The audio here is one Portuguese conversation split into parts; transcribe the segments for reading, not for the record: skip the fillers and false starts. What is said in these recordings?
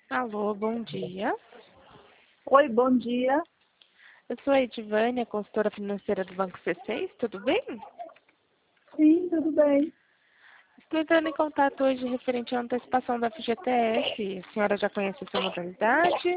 Alô, bom dia. Oi, bom dia. Eu sou a Edivânia, consultora financeira do Banco C6, tudo bem? Sim, tudo bem. Estou entrando em contato hoje referente à antecipação da FGTS. A senhora já conhece essa modalidade?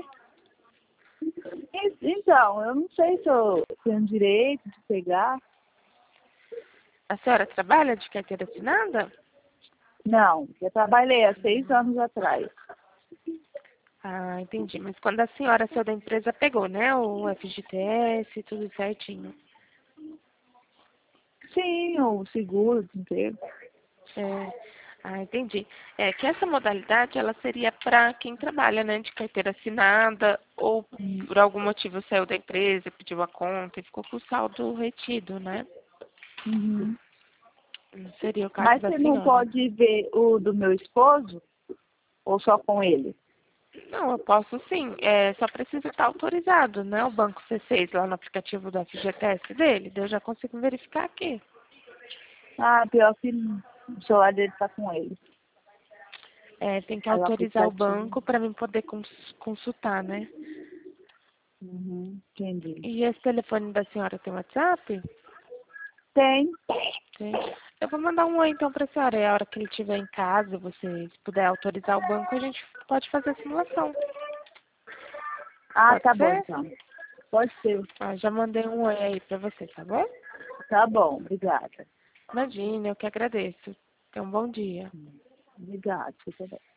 Então, eu não sei se eu tenho direito de pegar. A senhora trabalha de carteira assinada? Não, eu trabalhei há 6 anos atrás. Ah, entendi. Mas quando a senhora saiu da empresa, pegou, né? O FGTS, tudo certinho. Sim, o seguro de emprego. Entendi. É que essa modalidade, ela seria para quem trabalha, né, de carteira assinada ou por algum motivo saiu da empresa, pediu a conta e ficou com o saldo retido, né? Uhum. Não seria o caso Mas da você não senhora. pode ver o do meu esposo ou só com ele? Não, eu posso sim. Só precisa estar autorizado, né? O Banco C6 lá no aplicativo do FGTS dele. Daí eu já consigo verificar aqui. Ah, pior que o celular dele está com ele. Tem que Aí o autorizar o aplicativo. banco para mim poder consultar, né? Uhum, entendi. E esse telefone da senhora tem WhatsApp? Tem. Sim. Eu vou mandar um oi então para a senhora. E a hora que ele estiver em casa, você puder autorizar o banco, a gente pode fazer a simulação. Ah, Pode tá bom ser? então. Pode ser. Já mandei um oi aí para você, tá bom? Tá bom, obrigada. Imagina, eu que agradeço. Tenha um bom dia. Obrigada, você também.